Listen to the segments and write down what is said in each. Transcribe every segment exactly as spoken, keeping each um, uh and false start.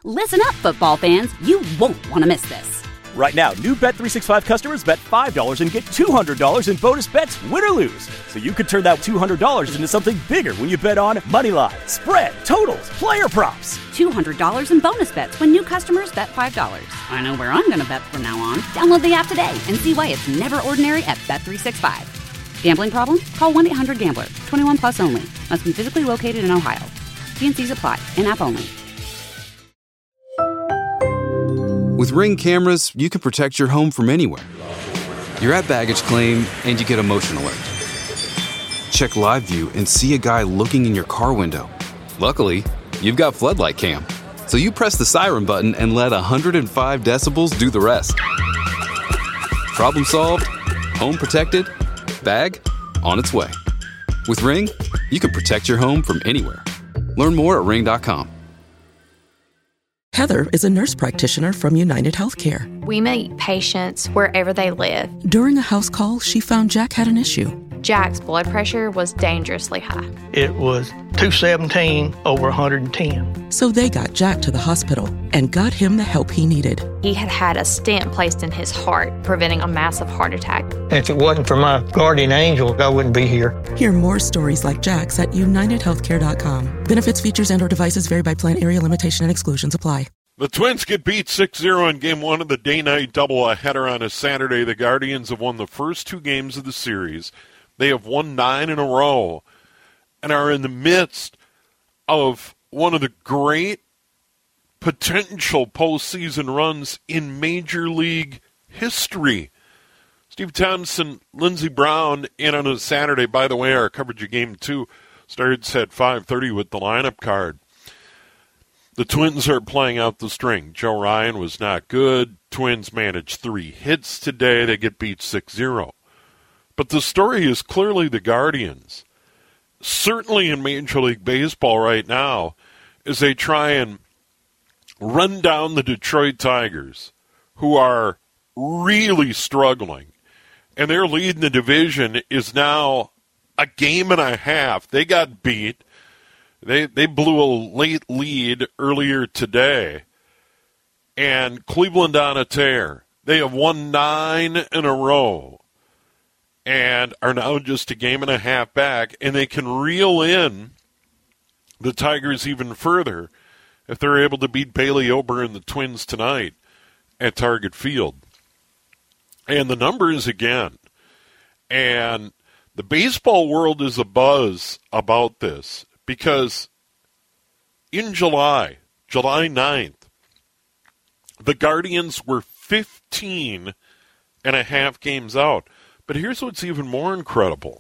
Listen up, football fans. You won't want to miss this. Right now, new Bet three sixty-five customers bet five dollars and get two hundred dollars in bonus bets, win or lose. So you could turn that two hundred dollars into something bigger when you bet on money line, spread, totals, player props. two hundred dollars in bonus bets when new customers bet five dollars. I know where I'm going to bet from now on. Download the app today and see why it's never ordinary at Bet three sixty-five. Gambling problem? Call one eight hundred gambler. twenty-one plus only. Must be physically located in Ohio. T and C's apply. In-app only. With Ring cameras, you can protect your home from anywhere. You're at baggage claim, and you get a motion alert. Check live view and see a guy looking in your car window. Luckily, you've got Floodlight Cam. So you press the siren button and let one hundred five decibels do the rest. Problem solved, home protected, bag on its way. With Ring, you can protect your home from anywhere. Learn more at ring dot com. Heather is a nurse practitioner from United Healthcare. We meet patients wherever they live. During a house call, she found Jack had an issue. Jack's blood pressure was dangerously high. It was two seventeen over one hundred ten. So they got Jack to the hospital and got him the help he needed. He had had a stent placed in his heart, preventing a massive heart attack. If it wasn't for my guardian angel, I wouldn't be here. Hear more stories like Jack's at united healthcare dot com. Benefits, features, and or devices vary by plan, area, limitation, and exclusions apply. The Twins get beat six zero in Game one of the day-night doubleheader on a Saturday. The Guardians have won the first two games of the series. They have won nine in a row and are in the midst of one of the great potential postseason runs in Major League history. Steve Thompson, Lindsey Brown in on a Saturday. By the way, our coverage of Game two starts at five thirty with the lineup card. The Twins are playing out the string. Joe Ryan was not good. Twins managed three hits today. They get beat six zero. But the story is clearly the Guardians. Certainly in Major League Baseball right now, as they try and run down the Detroit Tigers, who are really struggling. And their lead in the division is now a game and a half. They got beat. They they blew a late lead earlier today. And Cleveland on a tear. They have won nine in a row and are now just a game and a half back. And they can reel in the Tigers even further if they're able to beat Bailey Ober and the Twins tonight at Target Field. And the numbers again. And the baseball world is abuzz about this. Because in July, July ninth, the Guardians were fifteen and a half games out. But here's what's even more incredible.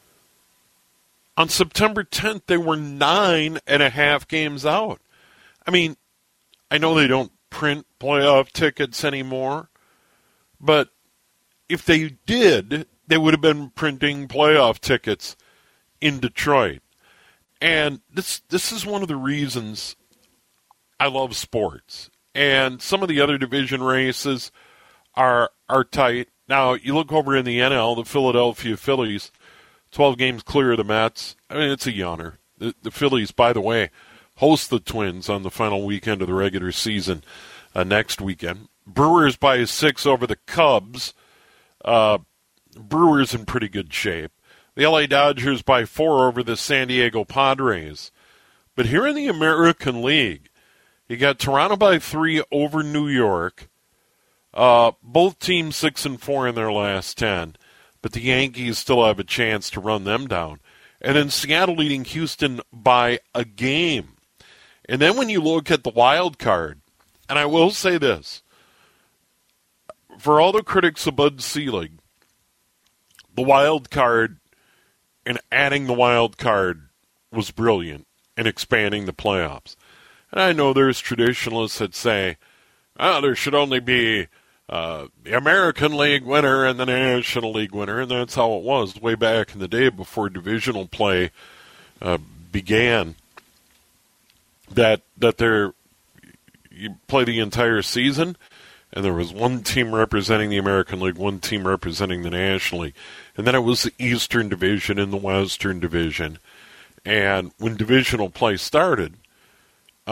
On September tenth, they were nine and a half games out. I mean, I know they don't print playoff tickets anymore, but if they did, they would have been printing playoff tickets in Detroit. And this this is one of the reasons I love sports. And some of the other division races are are tight. Now, you look over in the N L, the Philadelphia Phillies, twelve games clear of the Mets. I mean, it's a yawner. The, the Phillies, by the way, host the Twins on the final weekend of the regular season uh, next weekend. Brewers by six over the Cubs. Uh, Brewers in pretty good shape. The L A Dodgers by four over the San Diego Padres. But here in the American League, you got Toronto by three over New York. Uh, both teams six and four in their last ten. But the Yankees still have a chance to run them down. And then Seattle leading Houston by a game. And then when you look at the wild card, and I will say this, for all the critics of Bud Selig, the wild card and adding the wild card was brilliant in expanding the playoffs. And I know there's traditionalists that say, oh, there should only be uh, the American League winner and the National League winner, and that's how it was way back in the day before divisional play uh, began. That that there you play the entire season, and there was one team representing the American League, one team representing the National League. And then it was the Eastern Division and the Western Division. And when divisional play started, uh,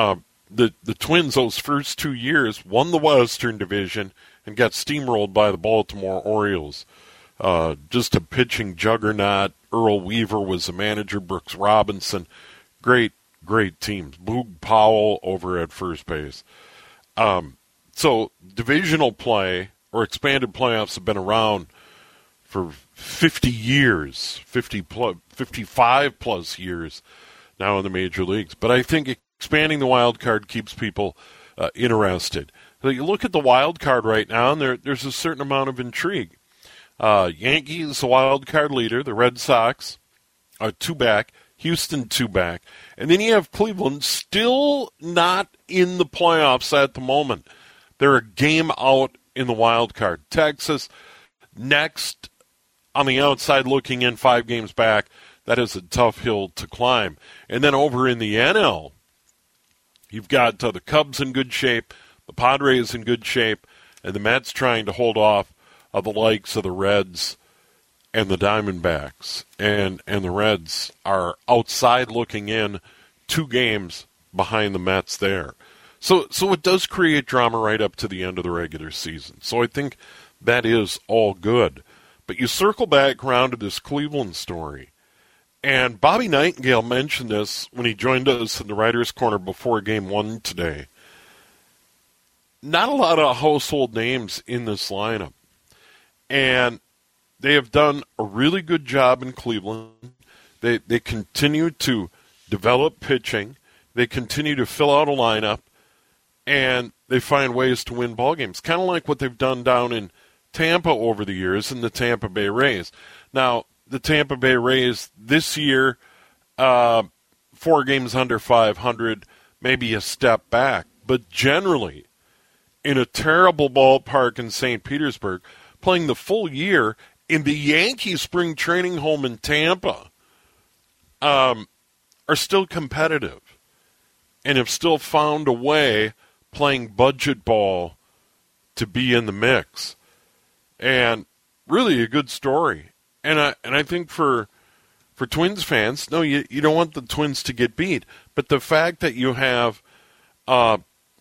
the, the Twins those first two years won the Western Division and got steamrolled by the Baltimore Orioles. Uh, just a pitching juggernaut. Earl Weaver was the manager, Brooks Robinson. Great, great teams. Boog Powell over at first base. Um, so divisional play or expanded playoffs have been around for fifty years, fifty plus, fifty-five plus years now in the major leagues. But I think expanding the wild card keeps people uh, interested. So you look at the wild card right now, and there, there's a certain amount of intrigue. Uh, Yankees, the wild card leader. The Red Sox are two back. Houston, two back. And then you have Cleveland still not in the playoffs at the moment. They're a game out in the wild card. Texas, next on the outside looking in, five games back. That is a tough hill to climb. And then over in the N L, you've got uh, the Cubs in good shape, the Padres in good shape, and the Mets trying to hold off of the likes of the Reds and the Diamondbacks. And and the Reds are outside looking in, two games behind the Mets there. So so it does create drama right up to the end of the regular season. So I think that is all good. But you circle back around to this Cleveland story. And Bobby Nightingale mentioned this when he joined us in the Writers' Corner before Game one today. Not a lot of household names in this lineup. And they have done a really good job in Cleveland. They they continue to develop pitching. They continue to fill out a lineup. And they find ways to win ball games, kind of like what they've done down in Tampa over the years in the Tampa Bay Rays. Now, the Tampa Bay Rays this year, uh, four games under five hundred, maybe a step back. But generally, in a terrible ballpark in Saint Petersburg, playing the full year in the Yankee spring training home in Tampa, um, are still competitive and have still found a way playing budget ball to be in the mix. And really a good story. And I and I think for for Twins fans, no, you, you don't want the Twins to get beat. But the fact that you have uh,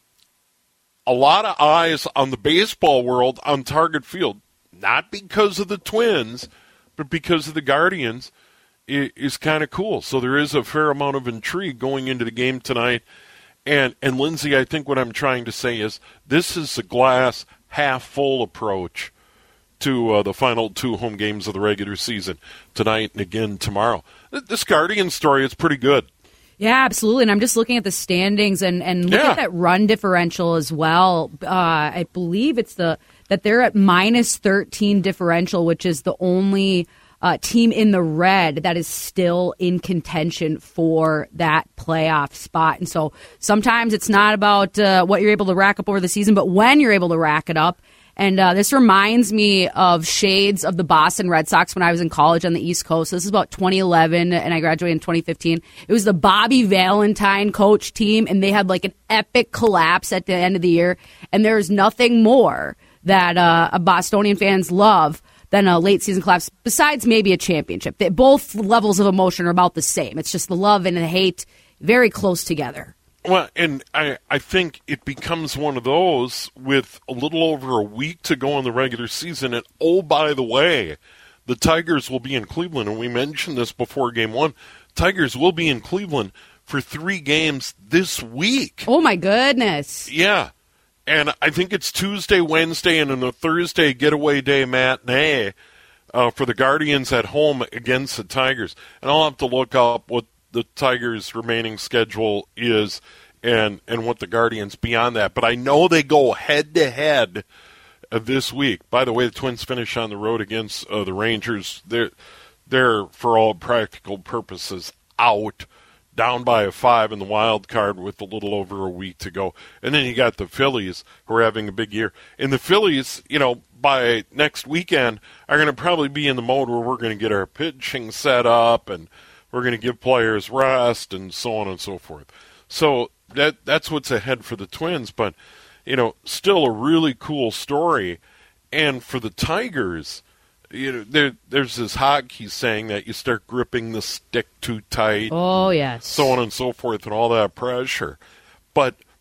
a lot of eyes on the baseball world on Target Field, not because of the Twins, but because of the Guardians, is, is kind of cool. So there is a fair amount of intrigue going into the game tonight. And, and Lindsay, I think what I'm trying to say is this is a glass half full approach to uh, the final two home games of the regular season, tonight and again tomorrow. This Guardian story is pretty good. Yeah, absolutely. And I'm just looking at the standings and, and look yeah. at that run differential as well. Uh, I believe it's the that they're at minus thirteen differential, which is the only uh, team in the red that is still in contention for that playoff spot. And so sometimes it's not about uh, what you're able to rack up over the season, but when you're able to rack it up. And uh, this reminds me of shades of the Boston Red Sox when I was in college on the East Coast. This is about twenty eleven, and I graduated in twenty fifteen. It was the Bobby Valentine coach team, and they had like an epic collapse at the end of the year. And there's nothing more that uh, Bostonian fans love than a late season collapse, besides maybe a championship. They, both levels of emotion are about the same. It's just the love and the hate very close together. Well, and I, I think it becomes one of those with a little over a week to go in the regular season. And, oh, by the way, the Tigers will be in Cleveland. And we mentioned this before Game one. Tigers will be in Cleveland for three games this week. Oh, my goodness. Yeah. And I think it's Tuesday, Wednesday, and then a Thursday getaway day matinee uh, for the Guardians at home against the Tigers. And I'll have to look up what the Tigers' remaining schedule is and and what the Guardians beyond that. But I know they go head-to-head uh, this week. By the way, the Twins finish on the road against uh, the Rangers. They're, they're, for all practical purposes, out, down by a five in the wild card with a little over a week to go. And then you got the Phillies, who are having a big year. And the Phillies, you know, by next weekend, are going to probably be in the mode where we're going to get our pitching set up and we're going to give players rest and so on and so forth. So that that's what's ahead for the Twins. But, you know, still a really cool story. And for the Tigers, you know, there, there's this hockey saying that you start gripping the stick too tight. Oh, yes. So on and so forth and all that pressure. But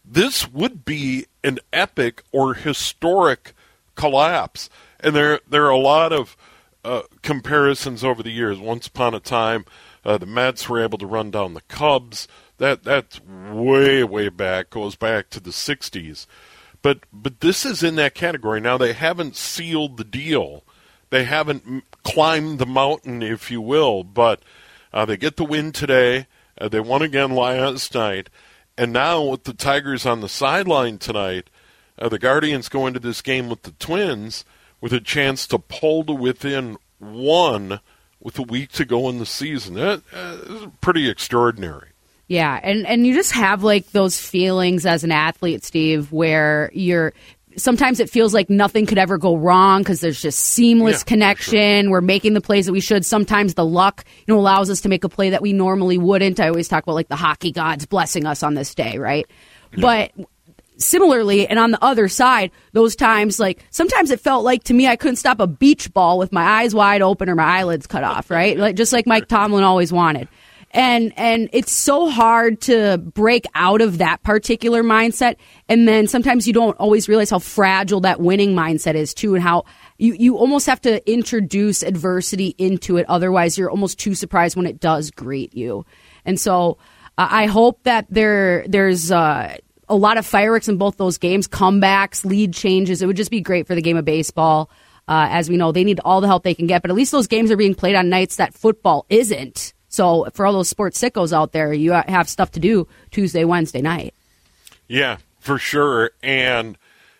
this would be an epic or historic collapse. And there there are a lot of uh, comparisons over the years. Once upon a time, uh, the Mets were able to run down the Cubs. That that's way, way back, goes back to the sixties. But but this is in that category. Now, they haven't sealed the deal. They haven't climbed the mountain, if you will, but uh, they get the win today. Uh, they won again last night. And now with the Tigers on the sideline tonight, uh, the Guardians go into this game with the Twins with a chance to pull to within one with a week to go in the season. That uh, is pretty extraordinary. Yeah, and, and you just have like those feelings as an athlete, Steve, where you're sometimes it feels like nothing could ever go wrong because there's just seamless yeah, connection. Sure. We're making the plays that we should. Sometimes the luck, you know, allows us to make a play that we normally wouldn't. I always talk about like the hockey gods blessing us on this day, right? Yeah. But similarly, and on the other side, those times, like sometimes it felt like to me I couldn't stop a beach ball with my eyes wide open or my eyelids cut off, right? Like just like Mike Tomlin always wanted. And and it's so hard to break out of that particular mindset. And then sometimes you don't always realize how fragile that winning mindset is, too, and how you, you almost have to introduce adversity into it. Otherwise, you're almost too surprised when it does greet you. And so uh, I hope that there there's uh, a lot of fireworks in both those games, comebacks, lead changes. It would just be great for the game of baseball. Uh, as we know, they need all the help they can get. But at least those games are being played on nights that football isn't. So for all those sports sickos out there, you have stuff to do Tuesday, Wednesday night. Yeah, for sure. And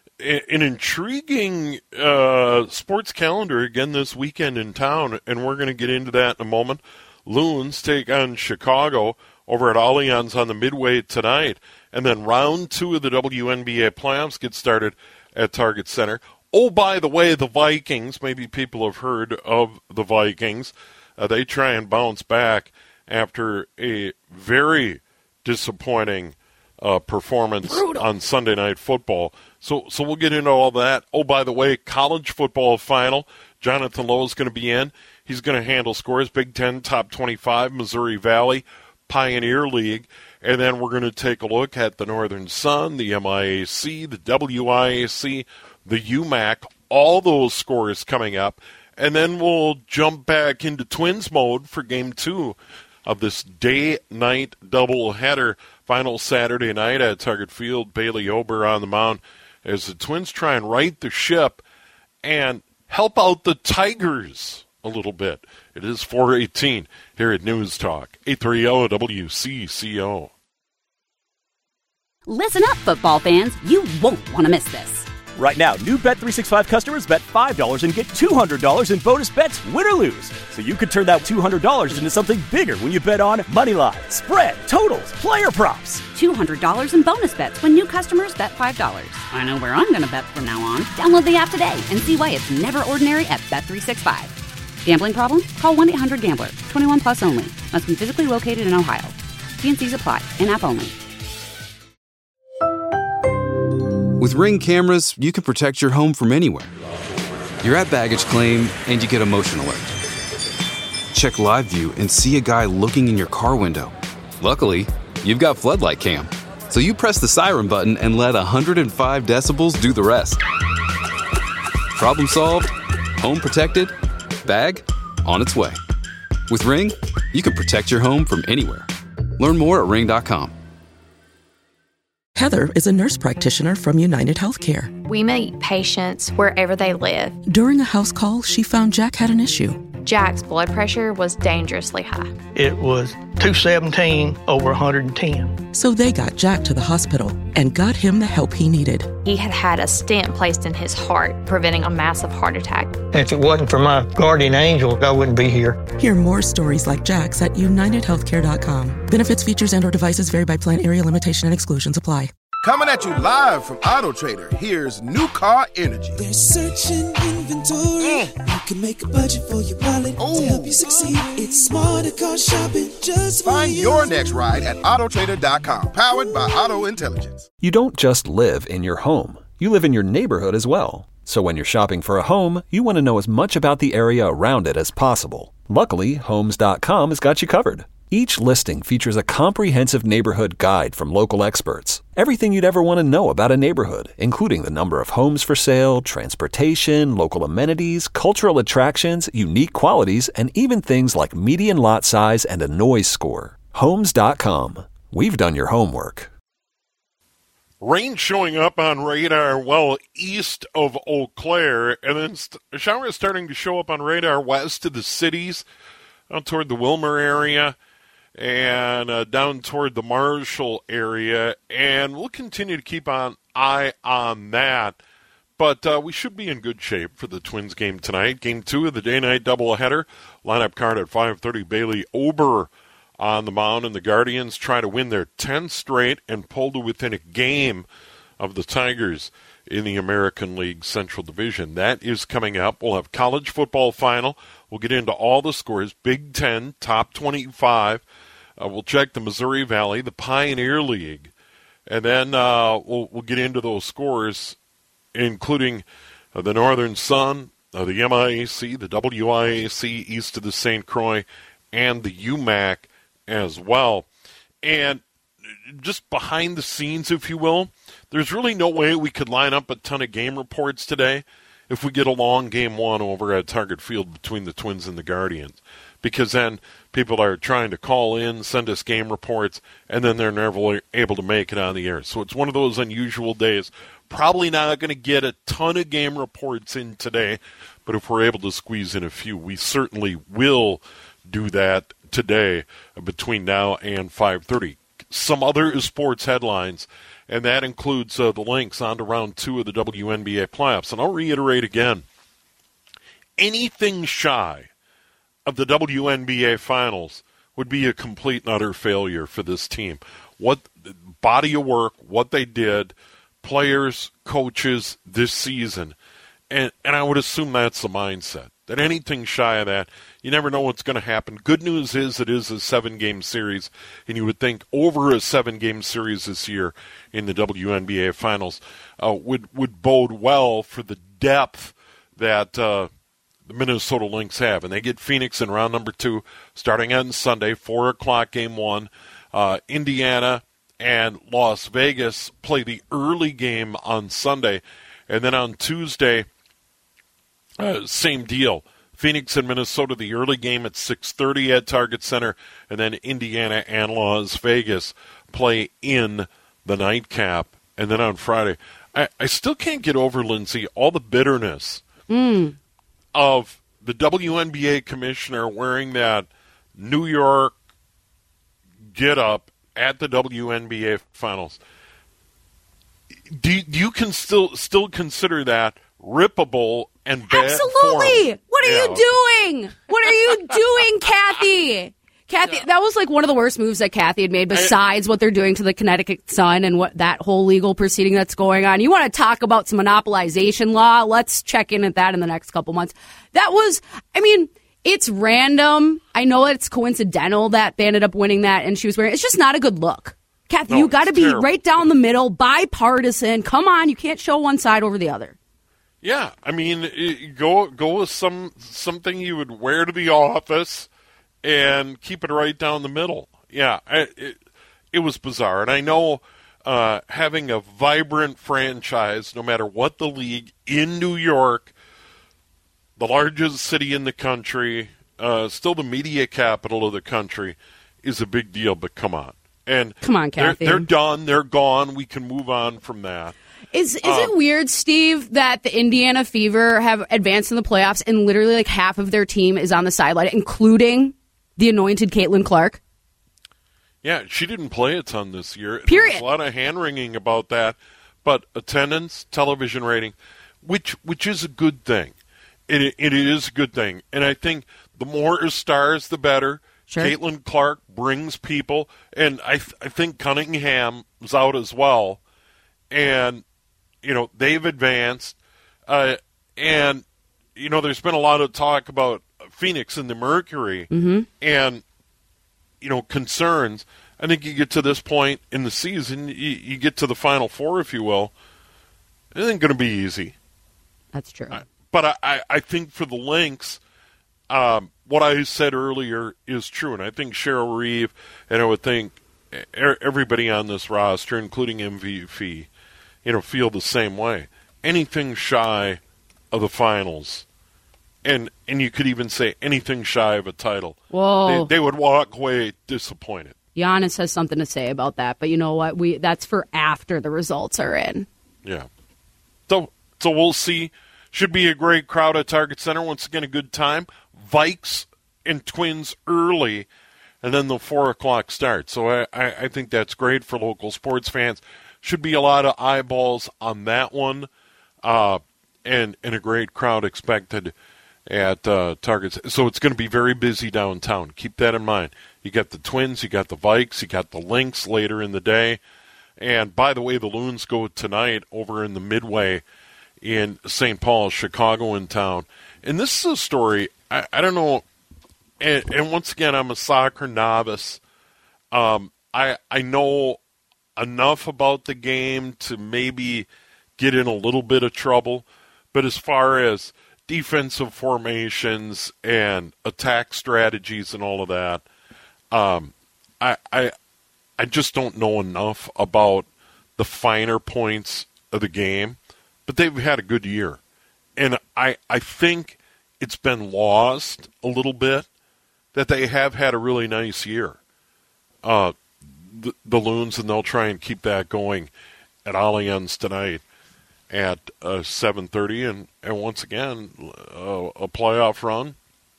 an intriguing uh, sports calendar again this weekend in town, and we're going to get into that in a moment. Loons take on Chicago over at Allianz on the Midway tonight. And then round two of the W N B A playoffs get started at Target Center. Oh, by the way, the Vikings, maybe people have heard of the Vikings. Uh, they try and bounce back after a very disappointing uh, performance Brutal. on Sunday Night Football. So so we'll get into all that. Oh, by the way, college football final. Jonathan Lowe is going to be in. He's going to handle scores. Big Ten, top twenty-five, Missouri Valley, Pioneer League. And then we're going to take a look at the Northern Sun, the M I A C, the W I A C, the U M A C, all those scores coming up. And then we'll jump back into Twins mode for game two of this day-night doubleheader. Final Saturday night at Target Field. Bailey Ober on the mound as the Twins try and right the ship and help out the Tigers a little bit. It is four eighteen here at News Talk, eight thirty W C C O. Listen up, football fans. You won't want to miss this. Right now, new Bet three sixty-five customers bet five dollars and get two hundred dollars in bonus bets, win or lose. So you could turn that two hundred dollars into something bigger when you bet on Moneyline, spread, totals, player props. two hundred dollars in bonus bets when new customers bet five dollars. I know where I'm going to bet from now on. Download the app today and see why it's never ordinary at Bet three sixty-five. Gambling problem? Call one eight hundred gambler. twenty-one plus only. Must be physically located in Ohio. T and C's apply. In-app only. With Ring cameras, you can protect your home from anywhere. You're at baggage claim and you get a motion alert. Check live view and see a guy looking in your car window. Luckily, you've got Floodlight Cam. So you press the siren button and let one hundred five decibels do the rest. Problem solved, home protected, bag on its way. With Ring, you can protect your home from anywhere. Learn more at ring dot com. Heather is a nurse practitioner from United Healthcare. We meet patients wherever they live. During a house call, she found Jack had an issue. Jack's blood pressure was dangerously high. It was two seventeen over one hundred ten. So they got Jack to the hospital and got him the help he needed. He had had a stent placed in his heart, preventing a massive heart attack. If it wasn't for my guardian angel, I wouldn't be here. Hear more stories like Jack's at united healthcare dot com. Benefits, features, and or devices vary by plan, area limitation, and exclusions apply. Coming at you live from Auto Trader, here's New Car Energy. There's searching inventory. Mm. You can make a budget for your wallet Ooh. to help you succeed. It's smarter car shopping just for Find you. your next ride at auto trader dot com, powered by Auto Intelligence. You don't just live in your home. You live in your neighborhood as well. So when you're shopping for a home, you want to know as much about the area around it as possible. Luckily, Homes dot com has got you covered. Each listing features a comprehensive neighborhood guide from local experts. Everything you'd ever want to know about a neighborhood, including the number of homes for sale, transportation, local amenities, cultural attractions, unique qualities, and even things like median lot size and a noise score. Homes dot com. We've done your homework. Rain showing up on radar well east of Eau Claire, and then st- a shower is starting to show up on radar west of the cities, out toward the Wilmer area, and uh, down toward the Marshall area, and we'll continue to keep an eye on that. But uh, we should be in good shape for the Twins game tonight. Game two of the day-night doubleheader. Lineup card at five thirty, Bailey Ober on the mound, and the Guardians try to win their tenth straight and pull to within a game of the Tigers in the American League Central Division. That is coming up. We'll have college football final. We'll get into all the scores. Big Ten, top twenty-five. Uh, we'll check the Missouri Valley, the Pioneer League. And then uh, we'll, we'll get into those scores, including uh, the Northern Sun, uh, the M I A C, the W I A C, east of the Saint Croix, and the U M A C as well. And just behind the scenes, if you will, there's really no way we could line up a ton of game reports today if we get a long game one over at Target Field between the Twins and the Guardians. Because then people are trying to call in, send us game reports, and then they're never able to make it on the air. So it's one of those unusual days. Probably not going to get a ton of game reports in today, but if we're able to squeeze in a few, we certainly will do that today between now and five thirty. Some other sports headlines, and that includes uh, the links on to round two of the W N B A playoffs. And I'll reiterate again, anything shy of the W N B A finals would be a complete and utter failure for this team. What body of work, what they did, players, coaches this season, and, and I would assume that's the mindset, that anything shy of that, you never know what's going to happen. Good news is it is a seven-game series, and you would think over a seven-game series this year in the W N B A finals uh, would, would bode well for the depth that uh, the Minnesota Lynx have. And they get Phoenix in round number two starting on Sunday, four o'clock game one. Uh, Indiana and Las Vegas play the early game on Sunday. And then on Tuesday, uh, same deal. Phoenix and Minnesota, the early game at six thirty at Target Center, and then Indiana and Las Vegas play in the nightcap. And then on Friday, I, I still can't get over, Lindsay, all the bitterness mm. of the W N B A commissioner wearing that New York get-up at the W N B A finals. Do, do you can still still consider that rippable and bad Absolutely. form? What are yeah. you doing? What are you doing, Kathy? Kathy, yeah. That was like one of the worst moves that Kathy had made besides I, what they're doing to the Connecticut Sun and what that whole legal proceeding that's going on. You want to talk about some monopolization law? Let's check in at that in the next couple months. That was, I mean, it's random. I know it's coincidental that they ended up winning that and she was wearing, it's just not a good look. Kathy, no, you got to be terrible. right down the middle, bipartisan. Come on, you can't show one side over the other. Yeah, I mean, it, go go with some something you would wear to the office and keep it right down the middle. Yeah, it, it was bizarre. And I know uh, having a vibrant franchise, no matter what the league, in New York, the largest city in the country, uh, still the media capital of the country, is a big deal. But come on. And come on, Kathy. They're, they're done. They're gone. We can move on from that. Is is um, it weird, Steve, that the Indiana Fever have advanced in the playoffs and literally like half of their team is on the sideline, including the anointed Caitlin Clark? Yeah, she didn't play a ton this year. Period. There's a lot of hand-wringing about that. But attendance, television rating, which which is a good thing. It, it is a good thing. And I think the more stars, the better. Sure. Caitlin Clark brings people. And I, th- I think Cunningham's out as well. And, you know, they've advanced. Uh, and, you know, there's been a lot of talk about Phoenix and the Mercury. Mm-hmm. And, you know, concerns. I think you get to this point in the season, you, you get to the Final Four, if you will, it ain't going to be easy. That's true. Uh, but I, I, I think for the Lynx, um, what I said earlier is true, and I think Cheryl Reeve, and I would think everybody on this roster, including M V P, you know, feel the same way. Anything shy of the finals, and and you could even say anything shy of a title, Whoa. They, they would walk away disappointed. Giannis has something to say about that, but you know what? We that's for after the results are in. Yeah. So so we'll see. Should be a great crowd at Target Center. Once again, a good time. Vikes and Twins early, and then the four o'clock start. So I, I, I think that's great for local sports fans. Should be a lot of eyeballs on that one, uh, and and a great crowd expected at uh, Target. So it's going to be very busy downtown. Keep that in mind. You got the Twins, you got the Vikes, you got the Lynx later in the day. And by the way, the Loons go tonight over in the Midway in Saint Paul, Chicago in town. And this is a story, I, I don't know, and, and once again, I'm a soccer novice. Um, I I know enough about the game to maybe get in a little bit of trouble, but as far as defensive formations and attack strategies and all of that, um, I, I I just don't know enough about the finer points of the game. But they've had a good year. And I I think it's been lost a little bit that they have had a really nice year. Uh, the, the Loons, and they'll try and keep that going at Allianz tonight at uh, seven thirty. And, and once again, uh, a playoff run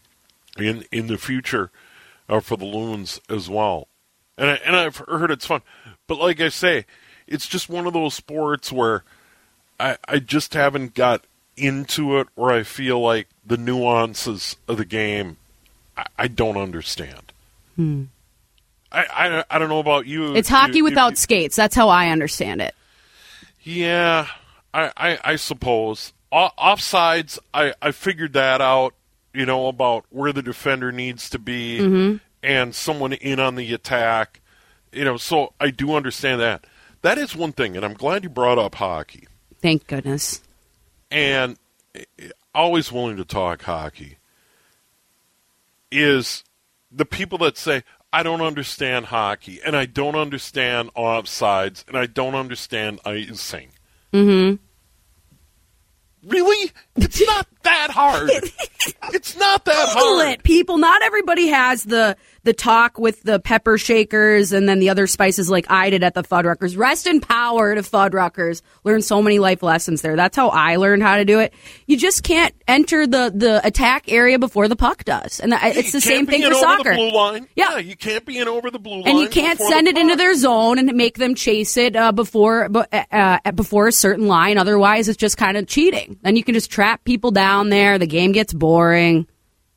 in in the future uh, for the Loons as well. And, I, and I've heard it's fun. But like I say, it's just one of those sports where I, I just haven't got into it, where I feel like the nuances of the game I, I don't understand. Hmm. I, I I don't know about you. It's hockey you, without you, skates. That's how I understand it. Yeah, I, I, I suppose. O- offsides, I, I figured that out, you know, about where the defender needs to be mm-hmm. and someone in on the attack. You know, so I do understand that. That is one thing, and I'm glad you brought up hockey. Thank goodness. And always willing to talk hockey is the people that say, I don't understand hockey, and I don't understand offsides, and I don't understand icing. Mm-hmm. Really? It's not that hard. It's not that Google hard. It, people. Not everybody has the the talk with the pepper shakers and then the other spices like I did at the Fuddruckers. Rest in power to Fuddruckers. Learned so many life lessons there. That's how I learned how to do it. You just can't enter the, the attack area before the puck does. And Hey, it's the you same can't thing be in for over soccer. The blue line. Yeah. yeah, you can't be in over the blue line. And you can't send it into their zone and make them chase it uh, before uh, before a certain line. Otherwise, it's just kind of cheating. Then you can just trap people down there. The game gets boring.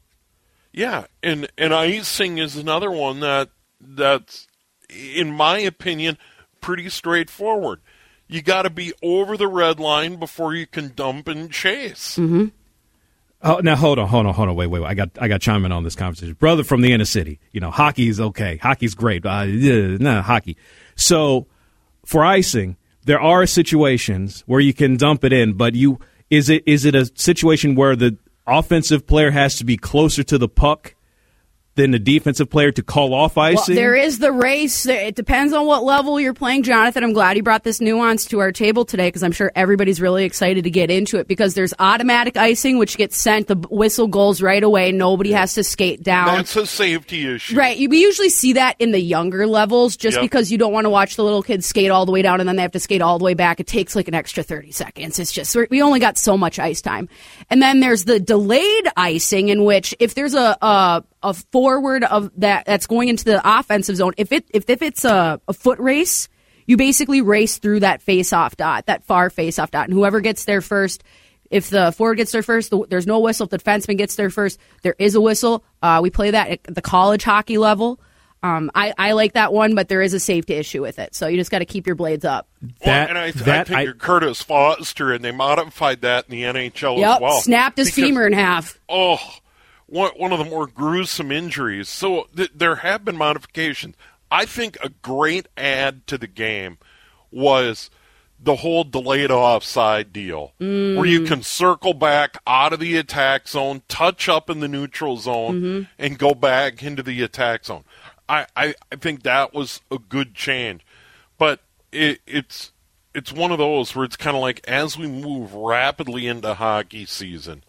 Yeah, and, and icing is another one that that's, in my opinion, pretty straightforward. You got to be over the red line before you can dump and chase. Mm-hmm. Oh, now hold on, hold on, hold on, wait, wait, wait. I got, I got to chime in on this conversation. Brother from the inner city, you know, hockey's okay, hockey's great. Uh, yeah, nah, hockey. So for icing, there are situations where you can dump it in, but you is it is it a situation where the offensive player has to be closer to the puck than the defensive player to call off icing? Well, there is the race. It depends on what level you're playing, Jonathan. I'm glad you brought this nuance to our table today because I'm sure everybody's really excited to get into it because there's automatic icing, which gets sent. The whistle goes right away. Nobody has to skate down. That's a safety issue. Right. We usually see that in the younger levels just Yep. because you don't want to watch the little kids skate all the way down and then they have to skate all the way back. It takes like an extra thirty seconds. It's just, we only got so much ice time. And then there's the delayed icing in which if there's a, a a forward of that that's going into the offensive zone, if it if, if it's a, a foot race, you basically race through that face-off dot, that far face-off dot, and whoever gets there first, if the forward gets there first, the, there's no whistle. If the defenseman gets there first, there is a whistle. Uh, we play that at the college hockey level. Um, I, I like that one, but there is a safety issue with it, so you just got to keep your blades up. That, well, and I, th- that, I think I, you're Curtis Foster, and they modified that in the N H L yep, as well. snapped his because, femur in half. Oh, one, one of the more gruesome injuries. So th- there have been modifications. I think a great add to the game was the whole delayed offside deal, Mm. where you can circle back out of the attack zone, touch up in the neutral zone, Mm-hmm. and go back into the attack zone. I, I, I think that was a good change. But it, it's it's one of those where it's kind of like as we move rapidly into hockey season,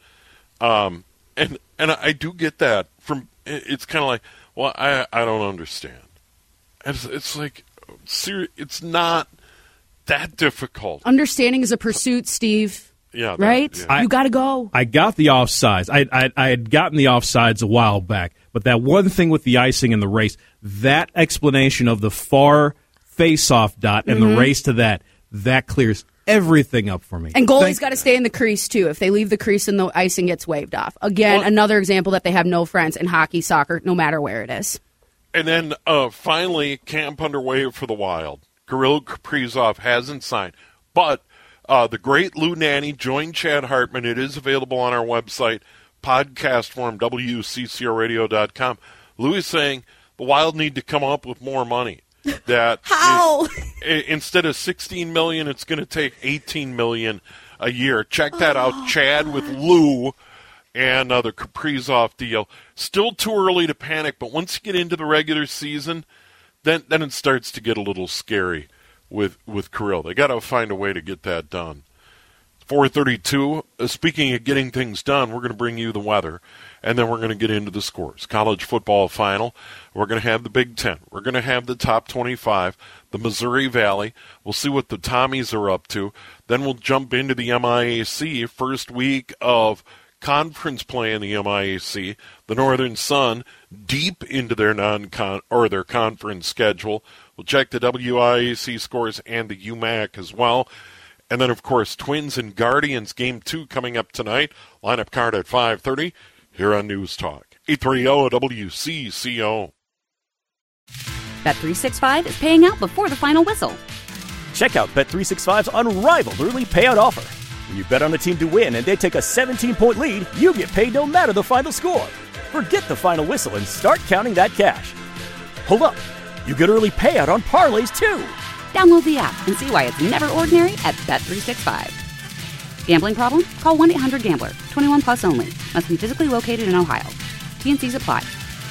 um, and and I do get that from. It's kind of like, well, I I don't understand. And it's, it's like, ser- it's not that difficult. Understanding is a pursuit, Steve. Yeah, that- right. yeah. You got to go. I got the offsides. I, I I had gotten the offsides a while back, but that one thing with the icing and the race, that explanation of the far face-off dot and Mhm. the race to that, that clears everything up for me. And goalies Thank- got to stay in the crease, too. If they leave the crease and the icing gets waved off. Again, Well- another example that they have no friends in hockey, soccer, no matter where it is. And then uh, finally, camp underway for the Wild. Kirill Kaprizov hasn't signed. But uh, the great Lou Nanny joined Chad Hartman. It is available on our website, podcast form, W C C O radio dot com. Lou is saying the Wild need to come up with more money. That How? i- instead of sixteen million dollars, it's going to take eighteen million dollars a year. Check that out, Chad with Lou. And uh, the Kaprizov deal. Still too early to panic, but once you get into the regular season, then then it starts to get a little scary with with Kirill. They got to find a way to get that done. four thirty-two. Uh, speaking of getting things done, we're going to bring you the weather, and then we're going to get into the scores. College football final. We're going to have the Big Ten. We're going to have the top twenty-five, the Missouri Valley. We'll see what the Tommies are up to. Then we'll jump into the M I A C, first week of conference play in the M I A C. The Northern Sun deep into their non-con or their conference schedule. We'll check the W I A C scores and the U M A C as well. And then, of course, Twins and Guardians game two coming up tonight. Lineup card at five thirty here on News Talk eight thirty W C C O. Bet three sixty-five is paying out before the final whistle. Check out Bet three sixty-five's unrivaled early payout offer. When you bet on a team to win and they take a seventeen-point lead, you get paid no matter the final score. Forget the final whistle and start counting that cash. Hold up. You get early payout on parlays, too. Download the app and see why it's never ordinary at Bet three sixty-five. Gambling problem? Call one eight hundred gambler. twenty-one plus only. Must be physically located in Ohio. T N Cs apply.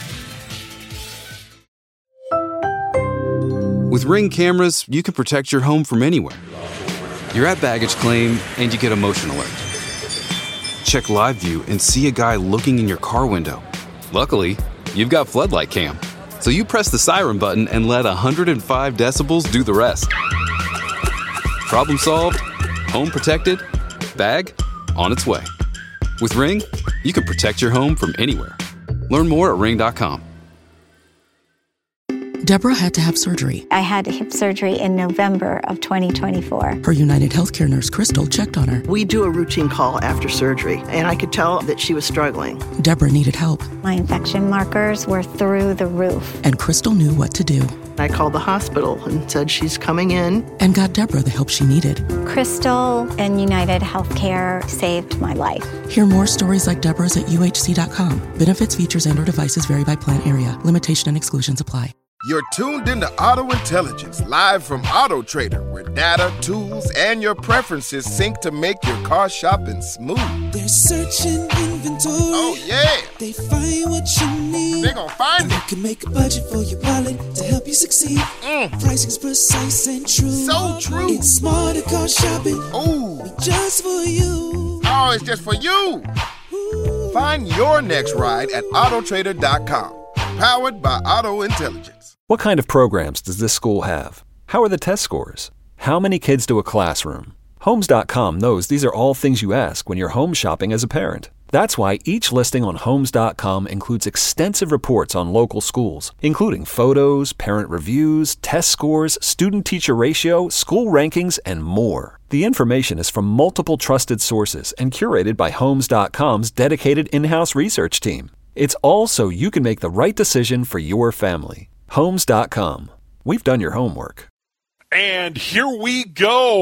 With Ring cameras, you can protect your home from anywhere. You're at baggage claim and you get a motion alert. Check live view and see a guy looking in your car window. Luckily, you've got floodlight cam. So you press the siren button and let one hundred five decibels do the rest. Problem solved, home protected, bag on its way. With Ring, you can protect your home from anywhere. Learn more at ring dot com. Deborah had to have surgery. I had hip surgery in November of twenty twenty-four. Her United Healthcare nurse, Crystal, checked on her. We do a routine call after surgery, and I could tell that she was struggling. Deborah needed help, My infection markers were through the roof. and Crystal knew what to do I called the hospital and said she's coming in. and got Deborah the help she needed. Crystal and United Healthcare saved my life. Hear more stories like Deborah's at U H C dot com. Benefits, features, and or devices vary by plan area. Limitation and exclusions apply. You're tuned into Auto Intelligence, live from Auto Trader, where data, tools, and your preferences sync to make your car shopping smooth. They're searching inventory. Oh, yeah. They find what you need. They gon' find and it. You can make a budget for your wallet to help you succeed. Mm. Pricing's precise and true. So true. It's smarter car shopping. Ooh. Just for you. Oh, it's just for you. Ooh. Find your next ride at auto trader dot com. Powered by Auto Intelligence. What kind of programs does this school have? How are the test scores? How many kids do a classroom? Homes dot com knows these are all things you ask when you're home shopping as a parent. That's why each listing on Homes dot com includes extensive reports on local schools, including photos, parent reviews, test scores, student-teacher ratio, school rankings, and more. The information is from multiple trusted sources and curated by Homes dot com's dedicated in-house research team. It's all so you can make the right decision for your family. Homes dot com. We've done your homework. And here we go.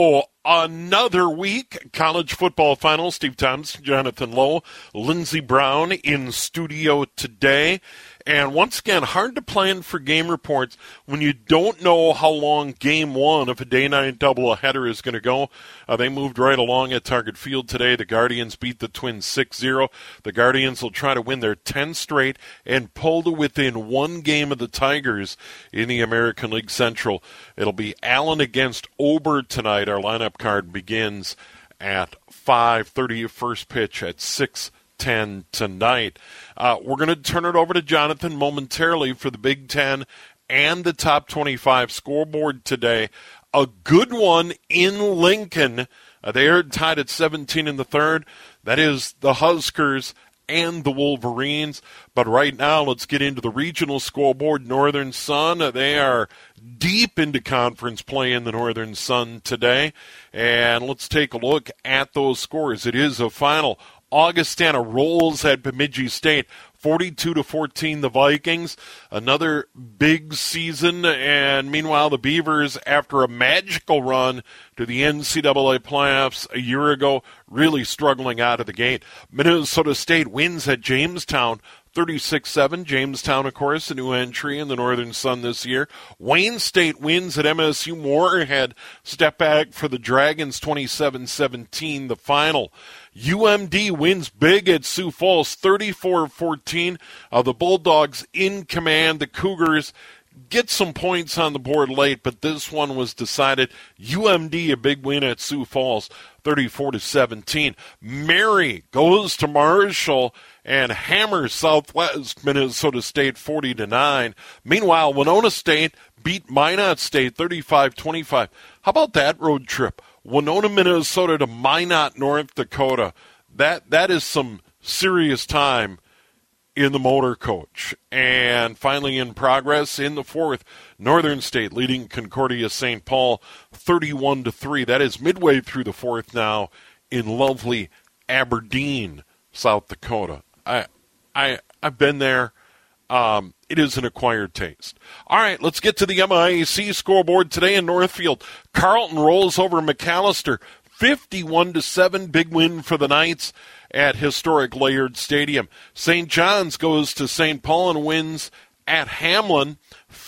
Another week, college football finals. Steve Thompson, Jonathan Lowe, Lindsey Brown in studio today. And once again, hard to plan for game reports when you don't know how long game one of a day-night doubleheader is going to go. Uh, they moved right along at Target Field today. The Guardians beat the Twins six zero. The Guardians will try to win their tenth straight and pull to within one game of the Tigers in the American League Central. It'll be Allen against Ober tonight. Our lineup card begins at five thirty. First pitch at six ten tonight. Uh, we're going to turn it over to Jonathan momentarily for the Big Ten and the top twenty-five scoreboard today. A good one in Lincoln. Uh, they are tied at seventeen in the third. That is the Huskers and the Wolverines. But right now, let's get into the regional scoreboard. Northern Sun, they are deep into conference play in the Northern Sun today. And let's take a look at those scores. It is a final. Augustana rolls at Bemidji State, forty-two to fourteen, the Vikings. Another big season, and meanwhile the Beavers, after a magical run to the N C double A playoffs a year ago, really struggling out of the gate. Minnesota State wins at Jamestown, thirty-six seven. Jamestown, of course, a new entry in the Northern Sun this year. Wayne State wins at M S U Moorhead. Step back for the Dragons, twenty-seven seventeen, the final. U M D wins big at Sioux Falls, thirty-four fourteen. Uh, the Bulldogs in command. The Cougars get some points on the board late, but this one was decided. U M D a big win at Sioux Falls, thirty-four to seventeen. Mary goes to Marshall and hammers Southwest Minnesota State forty to nine. Meanwhile, Winona State beat Minot State thirty-five twenty-five. How about that road trip? Winona, Minnesota to Minot, North Dakota. That that is some serious time in the motor coach. And finally in progress in the fourth, Northern State leading Concordia Saint Paul thirty-one to three. That is midway through the fourth now in lovely Aberdeen, South Dakota. I I I've been there. Um, it is an acquired taste. All right, let's get to the M I A C scoreboard today in Northfield. Carleton rolls over McAllister, fifty-one to seven, big win for the Knights at historic Laird Stadium. Saint John's goes to Saint Paul and wins at Hamlin,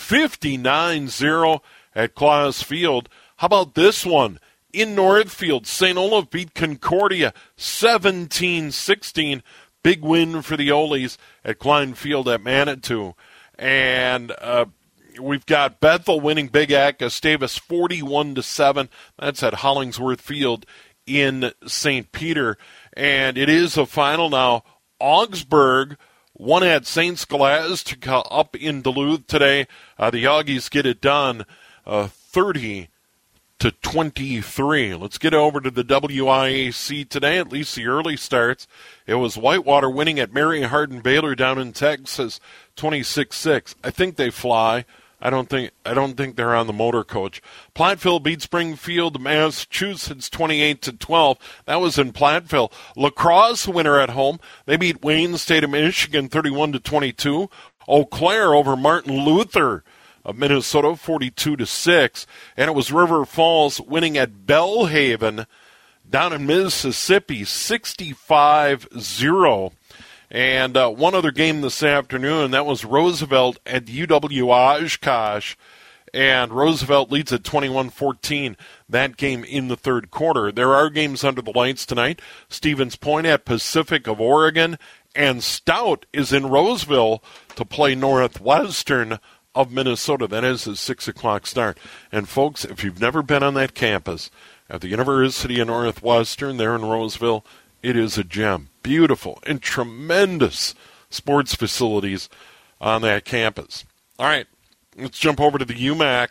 fifty-nine zero at Claus Field. How about this one? In Northfield, Saint Olaf beat Concordia, seventeen sixteen. Big win for the Olies at Klein Field at Manitou. And uh, we've got Bethel winning big at Gustavus forty-one to seven. That's at Hollingsworth Field in Saint Peter. And it is a final now. Augsburg won at Saint Scholastica up in Duluth today. Uh, the Augies get it done uh, thirty to twenty-three. Let's get over to the W I A C today, at least the early starts. It was Whitewater winning at Mary Hardin Baylor down in Texas, twenty-six six. I think they fly. I don't think I don't think they're on the motor coach. Platteville beat Springfield, Massachusetts, twenty-eight to twelve. That was in Platteville. La Crosse winner at home. They beat Wayne State of Michigan, thirty-one to twenty-two. Eau Claire over Martin Luther of Minnesota, forty-two to six. And it was River Falls winning at Belhaven down in Mississippi, sixty-five zero. And uh, one other game this afternoon, that was Roosevelt at U W Oshkosh. And Roosevelt leads at twenty-one fourteen, that game in the third quarter. There are games under the lights tonight. Stevens Point at Pacific of Oregon. And Stout is in Roseville to play Northwestern of Minnesota. That is a six o'clock start. And folks, if you've never been on that campus at the University of Northwestern there in Roseville, it is a gem. Beautiful and tremendous sports facilities on that campus. All right, let's jump over to the U M A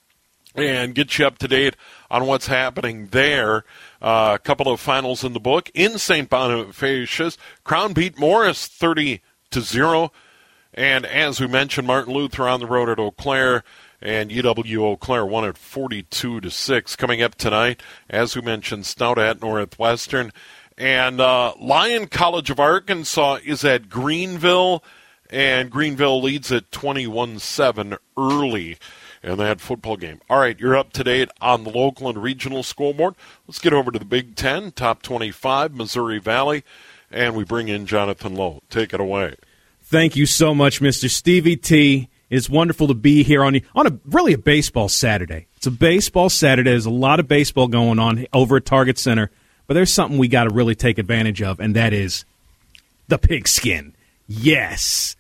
C and get you up to date on what's happening there. Uh, a couple of finals in the book. In Saint Bonifacius, Crown beat Morris thirty to zero. And as we mentioned, Martin Luther on the road at Eau Claire, and U W Eau Claire won at forty-two to six. Coming up tonight, as we mentioned, Stout at Northwestern. And uh, Lyon College of Arkansas is at Greenville, and Greenville leads at twenty-one seven early. in that football game. All right, you're up to date on the local and regional scoreboard. Let's get over to the Big Ten, top twenty-five, Missouri Valley, and we bring in Jonathan Lowe. Take it away. Thank you so much, Mister Stevie T. It's wonderful to be here on on a really a baseball Saturday. It's a baseball Saturday. There's a lot of baseball going on over at Target Center, but there's something we got to really take advantage of, and that is the pigskin. Yes.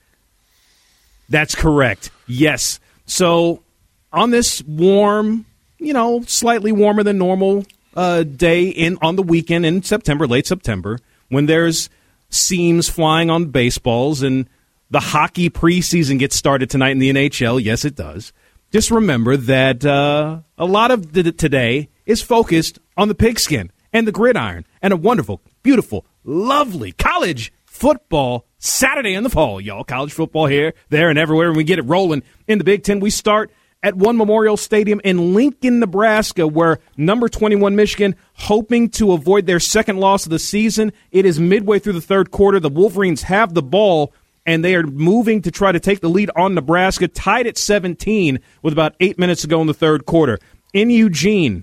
That's correct. Yes. So on this warm, you know, slightly warmer than normal uh, day in on the weekend in September, late September, when there's seams flying on baseballs and the hockey preseason gets started tonight in the N H L, yes, it does. Just remember that uh, a lot of the, today is focused on the pigskin and the gridiron and a wonderful, beautiful, lovely college football Saturday in the fall, y'all. College football here, there, and everywhere, and we get it rolling in the Big Ten. We start at One Memorial Stadium in Lincoln, Nebraska, where number twenty-one Michigan, hoping to avoid their second loss of the season. It is midway through the third quarter. The Wolverines have the ball, and they are moving to try to take the lead on Nebraska, tied at seventeen with about eight minutes to go in the third quarter. In Eugene,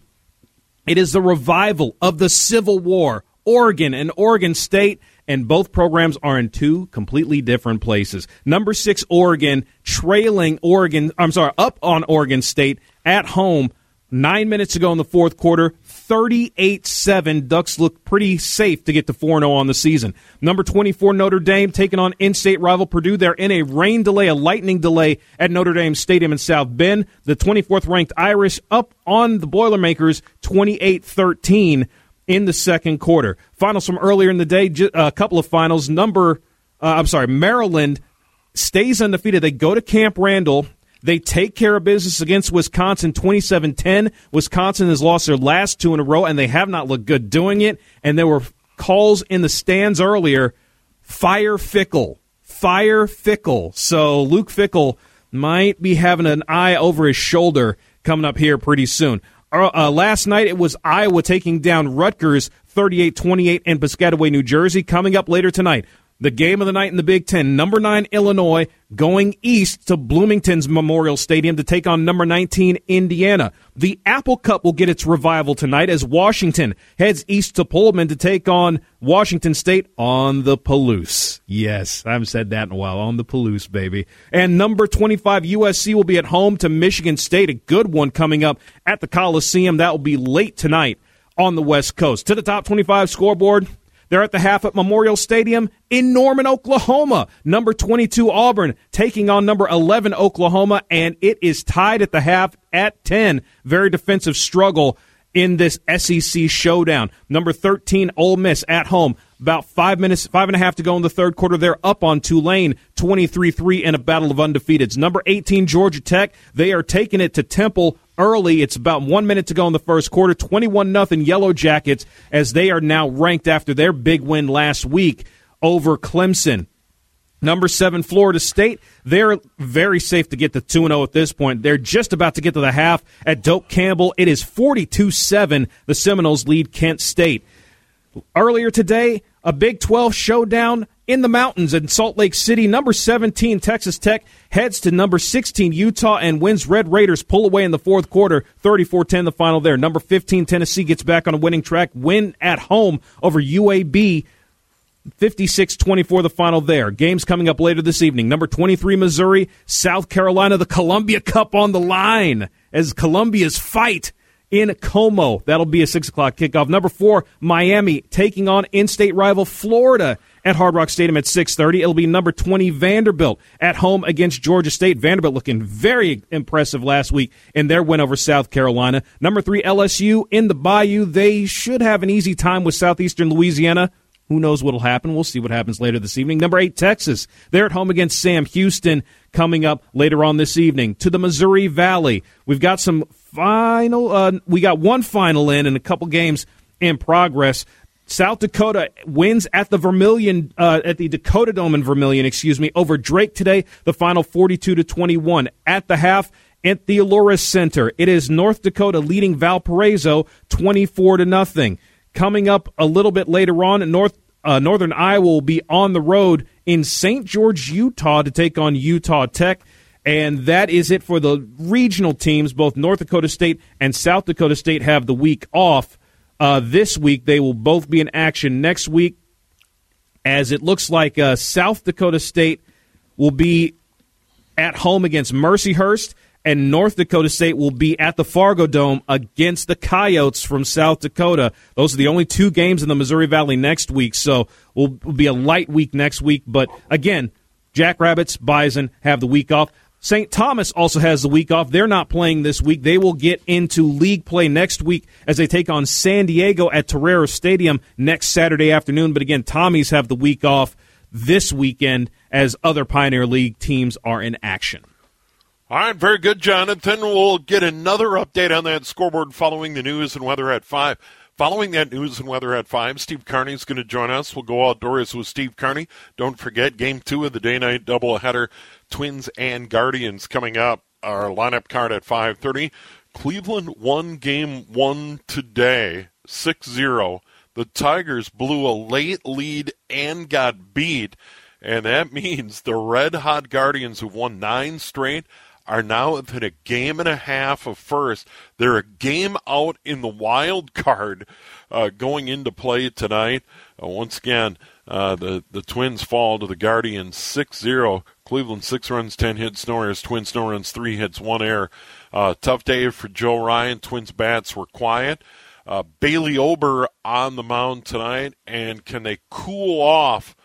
it is the revival of the Civil War, Oregon and Oregon State, and both programs are in two completely different places. Number six, Oregon, trailing Oregon, I'm sorry, up on Oregon State at home. Nine minutes to go in the fourth quarter, thirty-eight seven. Ducks look pretty safe to get to four and oh on the season. Number twenty-four, Notre Dame, taking on in-state rival Purdue. They're in a rain delay, a lightning delay at Notre Dame Stadium in South Bend. The twenty-fourth ranked Irish up on the Boilermakers, twenty-eight thirteen in the second quarter. Finals from earlier in the day, a couple of finals. Number, uh, I'm sorry, Maryland stays undefeated. They go to Camp Randall. They take care of business against Wisconsin twenty-seven ten. Wisconsin has lost their last two in a row, and they have not looked good doing it. And there were calls in the stands earlier, fire Fickle. Fire Fickle. So Luke Fickle might be having an eye over his shoulder coming up here pretty soon. Uh, last night it was Iowa taking down Rutgers thirty-eight twenty-eight in Piscataway, New Jersey. Coming up later tonight, the game of the night in the Big Ten, number nine Illinois going east to Bloomington's Memorial Stadium to take on number nineteen Indiana. The Apple Cup will get its revival tonight as Washington heads east to Pullman to take on Washington State on the Palouse. Yes, I haven't said that in a while. On the Palouse, baby. And number twenty-five U S C will be at home to Michigan State. A good one coming up at the Coliseum. That will be late tonight on the West Coast. To the top twenty-five scoreboard. They're at the half at Memorial Stadium in Norman, Oklahoma. Number twenty-two, Auburn, taking on number eleven, Oklahoma, and it is tied at the half at ten. Very defensive struggle in this S E C showdown. Number thirteen, Ole Miss at home. About five minutes, five and a half to go in the third quarter. They're up on Tulane, twenty-three three in a battle of undefeateds. Number eighteen, Georgia Tech. They are taking it to Temple early. It's about one minute to go in the first quarter. twenty-one nothing Yellow Jackets as they are now ranked after their big win last week over Clemson. Number seven, Florida State. They're very safe to get to two and oh at this point. They're just about to get to the half at Doak Campbell. It is forty-two seven. The Seminoles lead Kent State. Earlier today, a Big twelve showdown in the mountains in Salt Lake City. Number seventeen, Texas Tech, heads to number sixteen, Utah, and wins. Red Raiders pull away in the fourth quarter, thirty-four ten the final there. Number fifteen, Tennessee, gets back on a winning track, win at home over U A B, fifty-six twenty-four the final there. Games coming up later this evening. Number twenty-three, Missouri, South Carolina, the Columbia Cup on the line as Columbia's fight in Como. That'll be a six o'clock kickoff. Number four, Miami, taking on in-state rival Florida at Hard Rock Stadium at six thirty. It'll be number twenty, Vanderbilt, at home against Georgia State. Vanderbilt looking very impressive last week in their win over South Carolina. Number three, L S U in the Bayou. They should have an easy time with Southeastern Louisiana. Who knows what will happen? We'll see what happens later this evening. Number eight, Texas. They're at home against Sam Houston coming up later on this evening. To the Missouri Valley. We've got some final, uh, we got one final in and a couple games in progress. South Dakota wins at the Vermilion, uh, at the Dakota Dome in Vermilion, excuse me, over Drake today. The final forty-two to twenty-one. At the half, at the Allura Center, it is North Dakota leading Valparaiso twenty-four to nothing. Coming up a little bit later on, North uh, Northern Iowa will be on the road in Saint George, Utah, to take on Utah Tech. And that is it for the regional teams. Both North Dakota State and South Dakota State have the week off uh, this week. They will both be in action next week, as it looks like uh, South Dakota State will be at home against Mercyhurst, and North Dakota State will be at the Fargo Dome against the Coyotes from South Dakota. Those are the only two games in the Missouri Valley next week, so will will be a light week next week. But, again, Jackrabbits, Bison have the week off. Saint Thomas also has the week off. They're not playing this week. They will get into league play next week as they take on San Diego at Torero Stadium next Saturday afternoon. But, again, Tommies have the week off this weekend as other Pioneer League teams are in action. All right, very good, Jonathan. We'll get another update on that scoreboard following the news and weather at five. Following that news and weather at five, Steve Carney is going to join us. We'll go outdoors with Steve Carney. Don't forget, game two of the day-night doubleheader, Twins and Guardians coming up. Our lineup card at five thirty. Cleveland won game one today, six zero. The Tigers blew a late lead and got beat, and that means the red-hot Guardians, who've won nine straight, are now within a game and a half of first. They're a game out in the wild card uh, going into play tonight. Uh, once again, uh, the, the Twins fall to the Guardians six zero. Cleveland six runs, ten hits, no errors. Twins no runs, three hits, one error. Uh, tough day for Joe Ryan. Twins bats were quiet. Uh, Bailey Ober on the mound tonight, and can they cool off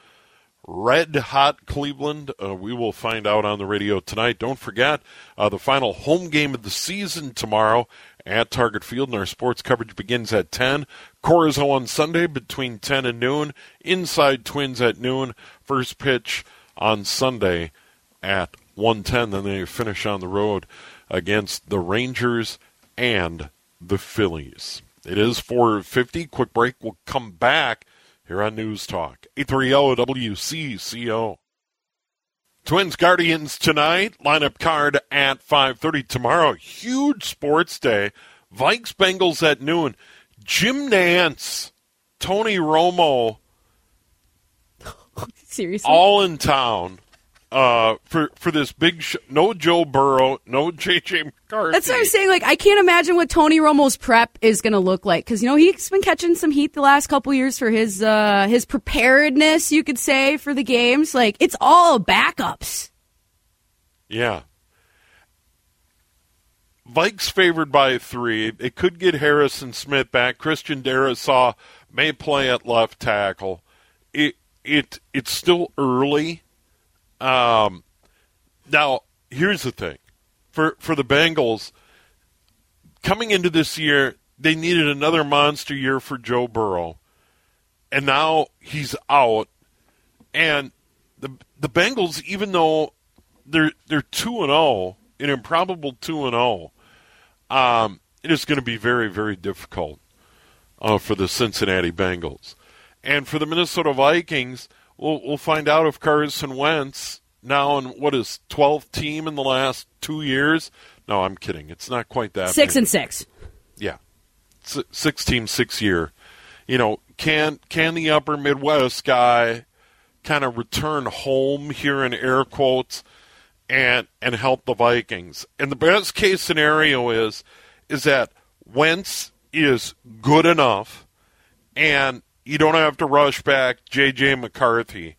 red-hot Cleveland? Uh, we will find out on the radio tonight. Don't forget uh, the final home game of the season tomorrow at Target Field, and our sports coverage begins at ten. Corzo on Sunday between ten and noon. Inside Twins at noon. First pitch on Sunday at one ten. Then they finish on the road against the Rangers and the Phillies. It is four fifty. Quick break. We'll come back here on News Talk, eight thirty W C C O. Twins Guardians tonight, lineup card at five thirty. Tomorrow, huge sports day. Vikes Bengals at noon. Jim Nance, Tony Romo, seriously, all in town uh, for for this big show. No Joe Burrow, no J J McCarthy. That's what I'm saying. Like, I can't imagine what Tony Romo's prep is going to look like, because you know he's been catching some heat the last couple years for his uh, his preparedness, you could say, for the games. Like, it's all backups. Yeah. Vikes favored by three. It could get Harrison Smith back. Christian Darrisaw may play at left tackle. It it it's still early. Um, now here's the thing. For for the Bengals, coming into this year, they needed another monster year for Joe Burrow, and now he's out. And the the Bengals, even though they're they're two and zero, an improbable two and zero, um, it is going to be very very difficult uh, for the Cincinnati Bengals, and for the Minnesota Vikings. We'll we'll find out if Carson Wentz, now in what is twelfth team in the last two years. No, I'm kidding. It's not quite that. Six many. and six. Yeah, S- six team, six year. You know, can can the Upper Midwest guy kind of return home here in air quotes and and help the Vikings? And the best case scenario is is that Wentz is good enough, and you don't have to rush back J J McCarthy.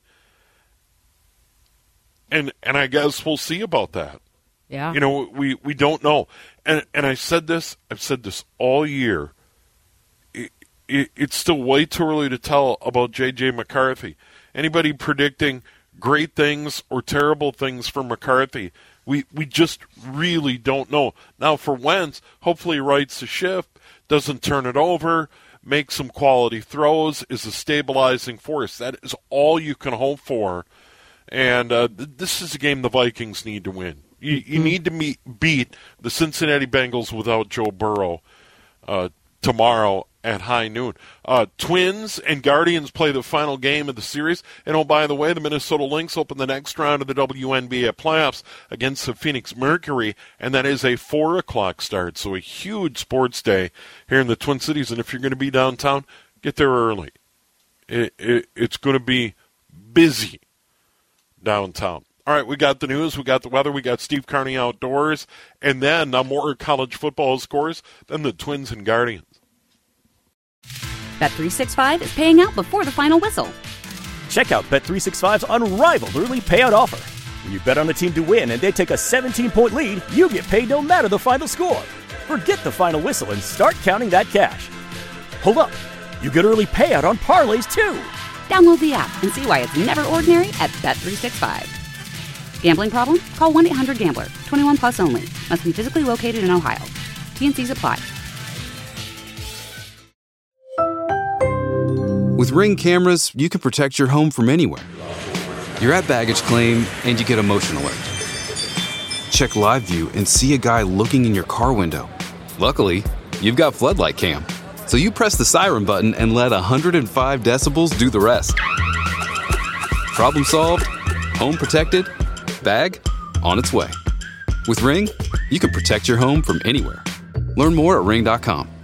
And and I guess we'll see about that. Yeah. You know, we, we don't know. And and I said this, I've said this all year. It, it, it's still way too early to tell about J J McCarthy. Anybody predicting great things or terrible things for McCarthy, we, we just really don't know. Now for Wentz, hopefully he rights the ship, doesn't turn it over, make some quality throws, is a stabilizing force. That is all you can hope for. And uh, th- this is a game the Vikings need to win. You, you mm-hmm. need to meet, beat the Cincinnati Bengals without Joe Burrow uh, tomorrow at high noon. Uh, Twins and Guardians play the final game of the series. And, oh, by the way, the Minnesota Lynx open the next round of the W N B A playoffs against the Phoenix Mercury, and that is a four o'clock start. So a huge sports day here in the Twin Cities. And if you're going to be downtown, get there early. It, it, it's going to be busy downtown. All right, we got the news, we got the weather, we got Steve Carney outdoors, and then uh, more college football scores than the Twins and Guardians. Bet three sixty-five is paying out before the final whistle. Check out Bet three sixty-five's unrivaled early payout offer. When you bet on a team to win and they take a seventeen-point lead, you get paid no matter the final score. Forget the final whistle and start counting that cash. Hold up, you get early payout on parlays too. Download the app and see why it's never ordinary at Bet three sixty-five. Gambling problem? Call one eight hundred gambler. twenty-one plus only. Must be physically located in Ohio. T N Cs apply. With Ring cameras, you can protect your home from anywhere. You're at baggage claim and you get a motion alert. Check live view and see a guy looking in your car window. Luckily, you've got floodlight cam. So you press the siren button and let one hundred five decibels do the rest. Problem solved? Home protected? Bag on its way. With Ring, you can protect your home from anywhere. Learn more at ring dot com.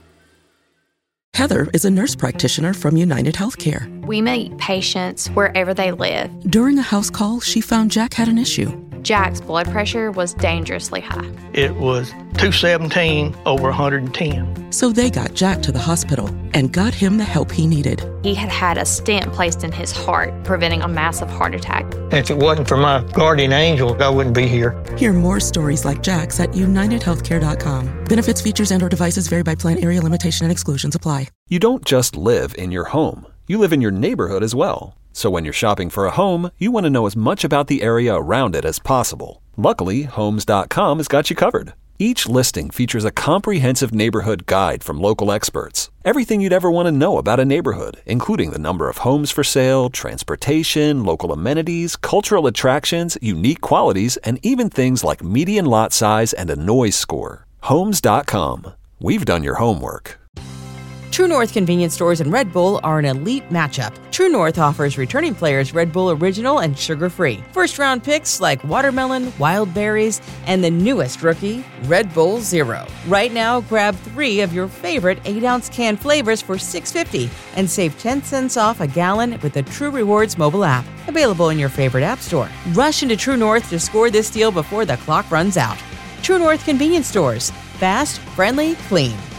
Heather is a nurse practitioner from United Healthcare. We meet patients wherever they live. During a house call, she found Jack had an issue. Jack's blood pressure was dangerously high. It was two seventeen over one hundred ten. So they got Jack to the hospital and got him the help he needed. He had had a stent placed in his heart, preventing a massive heart attack. If it wasn't for my guardian angel, I wouldn't be here. Hear more stories like Jack's at united healthcare dot com. Benefits, features, and or devices vary by plan, area, limitation, and exclusions apply. You don't just live in your home. You live in your neighborhood as well. So when you're shopping for a home, you want to know as much about the area around it as possible. Luckily, homes dot com has got you covered. Each listing features a comprehensive neighborhood guide from local experts. Everything you'd ever want to know about a neighborhood, including the number of homes for sale, transportation, local amenities, cultural attractions, unique qualities, and even things like median lot size and a noise score. homes dot com. We've done your homework. True North convenience stores and Red Bull are an elite matchup. True North offers returning players Red Bull Original and sugar-free. First-round picks like watermelon, wild berries, and the newest rookie, Red Bull Zero. Right now, grab three of your favorite eight-ounce can flavors for six dollars and fifty cents and save ten cents off a gallon with the True Rewards mobile app. Available in your favorite app store. Rush into True North to score this deal before the clock runs out. True North convenience stores. Fast, friendly, clean.